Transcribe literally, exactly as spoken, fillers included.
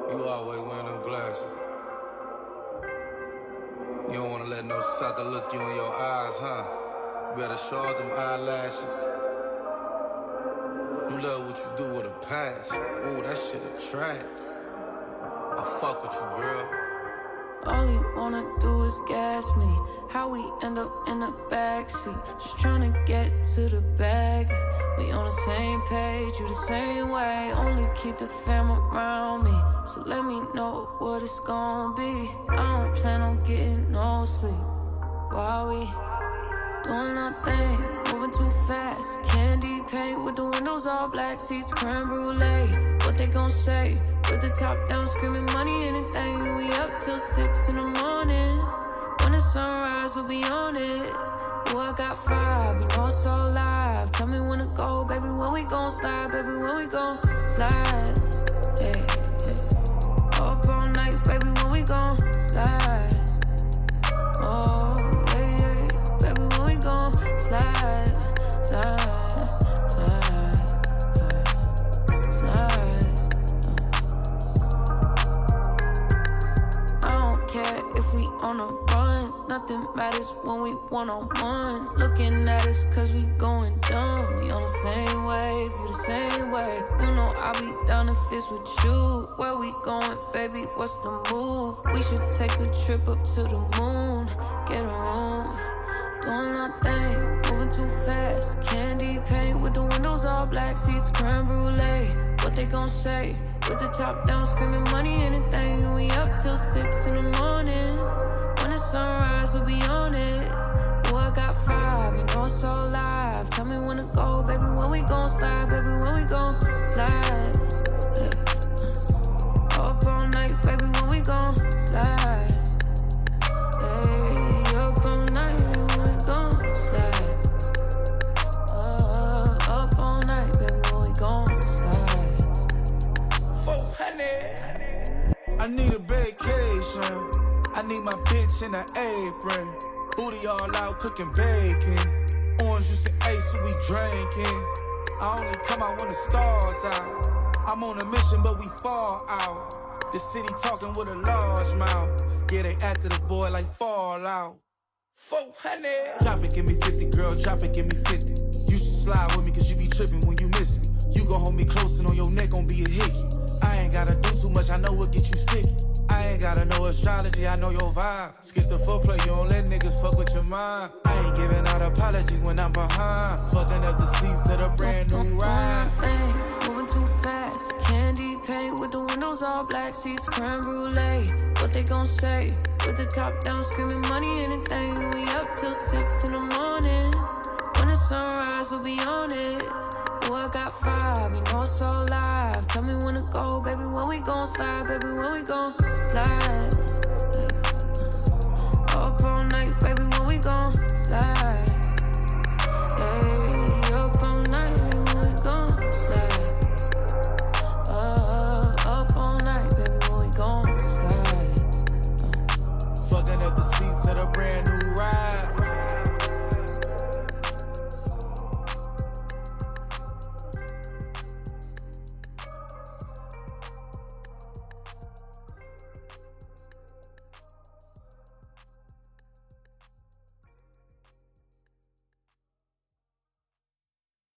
You always wearing them glasses. You don't wanna let no sucker look you in your eyes, huh? Better show off them eyelashes. You love what you do with a passion. Ooh, that shit attract. I fuck with you, girl. All he wanna do is gas me. How we end up in the backseat, just tryna get to the bag. We on the same page, you the same way. Only keep the fam around me, so let me know what it's gon' be. I don't plan on getting no sleep while we doing nothing, moving too fast. Candy paint with the windows all black, seats creme brulee. What they gon' say? With the top down, screaming money, anything. We up till six in the morning. When the sunrise, we'll be on it. Ooh, I got five, you know it's all live. Tell me when to go, baby, when we gon' slide. Baby, when we gon' slide. Hey, hey. Up all night, baby, when we gon' slide. Oh, yeah, yeah. Baby, when we gon' slide, slide, slide, slide. I don't care if we on a run. Nothing matters when we one-on-one. Looking at us cause we going dumb. We on the same wave, you the same way. You know I'll be down if it's with you. Where we going, baby, what's the move? We should take a trip up to the moon. Get a room, doing nothing, moving too fast. Candy paint with the windows all black, seats creme brulee. What they gon' say? With the top down, screaming money, anything. We up till six in the morning. When the sunrise, we'll be on it. Ooh, I got five, you know it's all live. Tell me when to go, baby, when we gon' slide. Baby, when we gon' slide. Hey. Up all night, baby, when we gon' slide. Hey, up all night, baby, when we gon' slide. Uh, up all night, baby, when we gon' slide. four hundred. I need a vacation. I need my bitch in an apron. Booty all out cooking bacon. Orange juice and ace, so we drinking. I only come out when the stars out. I'm on a mission, but we fall out. The city talking with a large mouth. Yeah, they after the boy like Fallout. four hundred. Drop it, give me fifty, girl, drop it, give me fifty. You should slide with me, cause you be tripping when you miss me. You gon' hold me close and on your neck gon' be a hickey. I ain't gotta do too much, I know what get you sticky. I ain't gotta know astrology, I know your vibe. Skip the foreplay, you don't let niggas fuck with your mind. I ain't giving out apologies when I'm behind. Fucking up the seats of the brand new ride. Moving too fast, candy paint with the windows all black, seats creme brulee. What they gon' say? With the top down, screaming money, anything. We up till six in the morning. When the sunrise, we'll be on it. Ooh, I got five, you know it's all live. Tell me when to go, baby, when we gon' slide. Baby, when we gon' slide. Hey.